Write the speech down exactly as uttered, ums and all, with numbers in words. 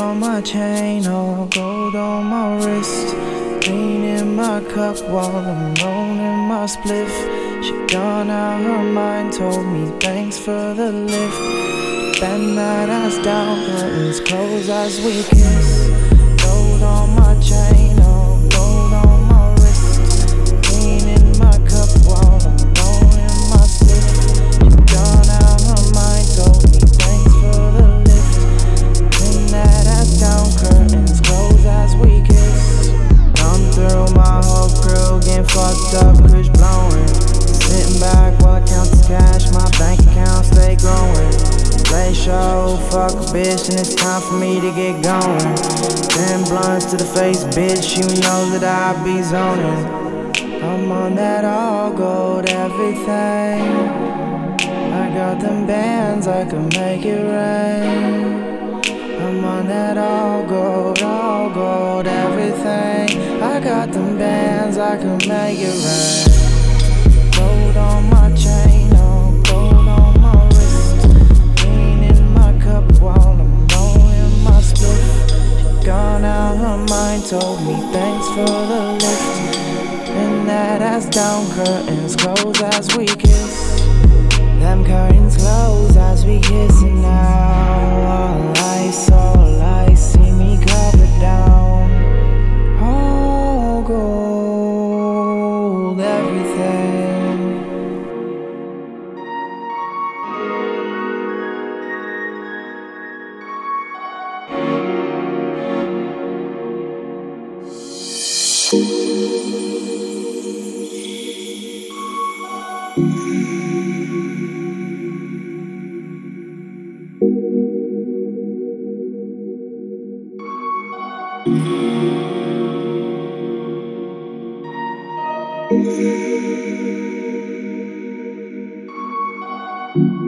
on my chain, all gold on my wrist. Lean in my cup while I'm rolling my spliff. She gone out her mind, told me thanks for the lift. Bend that ass down, curtains close as we kiss. Gold on my chain, all gold on my wrist. Lean in my cup while I'm rolling my spliff. She gone out her mind, told me thanks for the lift. Bend that ass down, curtains close as we kiss. Come through my whole crew, getting fucked up, kush blowing. Sitting back while I count this cash, my bank account stay growing. Play show, fuck a bitch, and it's time for me to get going. Ten blunts to the face, bitch, you know that I be zoning. I'm on that all gold everything. I got them bands, I can make it rain. I'm on that all gold, all gold everything. I got them bands, I can make it rain. Gold on my chain, all gold on my wrist. Lean in my cup while I'm rolling my spliff. She gone out her mind, told me thanks for the lift. And that ass down, curtains close as we kiss. Them curtains close as we kiss, and now all ice, all ice, see me covered down. All gold, everything. Thank you.